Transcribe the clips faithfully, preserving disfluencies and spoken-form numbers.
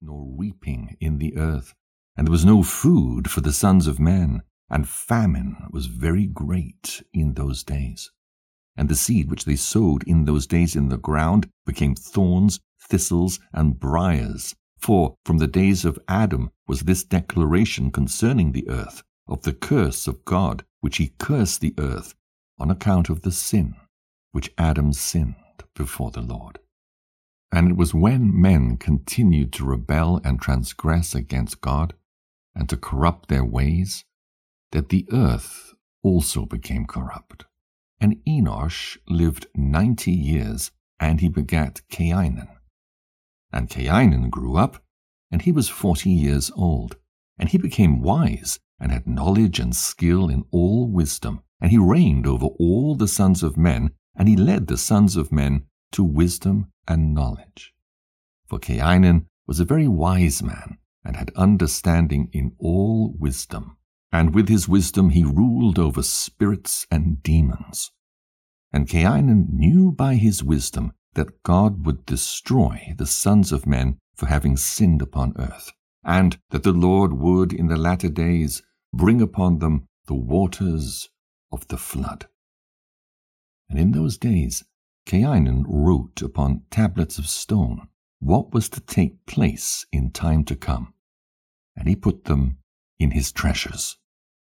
nor reaping in the earth, and there was no food for the sons of men, and famine was very great in those days. And the seed which they sowed in those days in the ground became thorns, thistles, and briars. For from the days of Adam was this declaration concerning the earth, of the curse of God, which he cursed the earth, on account of the sin which Adam sinned before the Lord. And it was when men continued to rebel and transgress against God, and to corrupt their ways, that the earth also became corrupt. And Enosh lived ninety years, and he begat Cainan. And Cainan grew up, and he was forty years old. And he became wise, and had knowledge and skill in all wisdom. And he reigned over all the sons of men, and he led the sons of men to wisdom and knowledge. For Cainan was a very wise man, and had understanding in all wisdom. And with his wisdom he ruled over spirits and demons. And Cainan knew by his wisdom that God would destroy the sons of men for having sinned upon earth, and that the Lord would in the latter days bring upon them the waters of the flood. And in those days Cainan wrote upon tablets of stone what was to take place in time to come, and he put them in his treasures.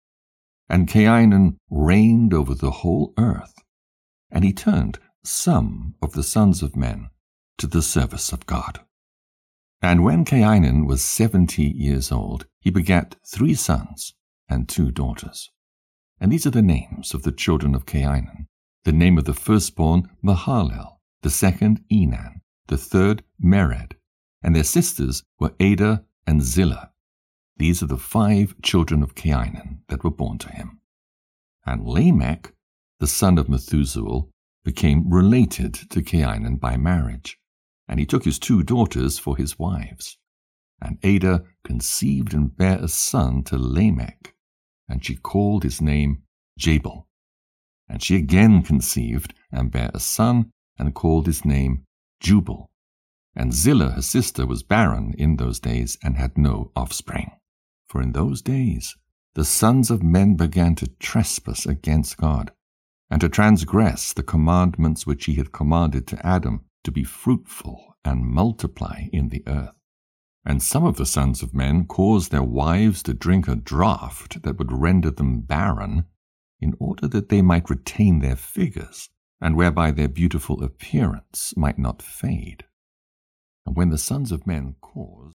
And Cainan reigned over the whole earth, and he turned some of the sons of men to the service of God. And when Cainan was seventy years old, he begat three sons and two daughters. And these are the names of the children of Cainan: the name of the firstborn Mahalalel, the second Enan, the third Mered, and their sisters were Ada and Zillah. These are the five children of Cainan that were born to him. And Lamech, the son of Methuselah, became related to Cainan by marriage, and he took his two daughters for his wives. And Ada conceived and bare a son to Lamech, and she called his name Jabal. And she again conceived and bare a son, and called his name Jubal. And Zillah, her sister, was barren in those days, and had no offspring. For in those days the sons of men began to trespass against God, and to transgress the commandments which he had commanded to Adam, to be fruitful and multiply in the earth. And some of the sons of men caused their wives to drink a draught that would render them barren, in order that they might retain their figures, and whereby their beautiful appearance might not fade. And when the sons of men caused